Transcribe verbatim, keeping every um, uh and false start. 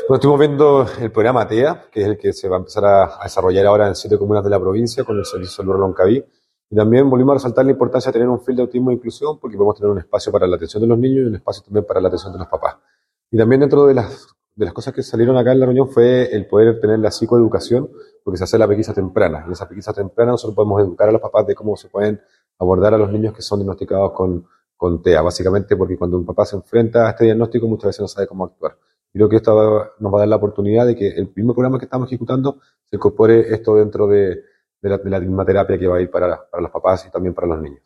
Bueno, estuvimos viendo el programa TEA, que es el que se va a empezar a, a desarrollar ahora en siete comunas de la provincia con el Servicio de Salud Loncaví. Y también volvimos a resaltar la importancia de tener un field de autismo e inclusión, porque podemos tener un espacio para la atención de los niños y un espacio también para la atención de los papás. Y también dentro de las, de las cosas que salieron acá en la reunión fue el poder tener la psicoeducación, porque se hace la pesquisa temprana. Y en esa pesquisa temprana nosotros podemos educar a los papás de cómo se pueden abordar a los niños que son diagnosticados con, con TEA, básicamente porque cuando un papá se enfrenta a este diagnóstico muchas veces no sabe cómo actuar. Creo que esto va- nos va a dar la oportunidad de que el primer programa que estamos ejecutando se incorpore esto dentro de, de la, de la terapia que va a ir para, para los papás y también para los niños.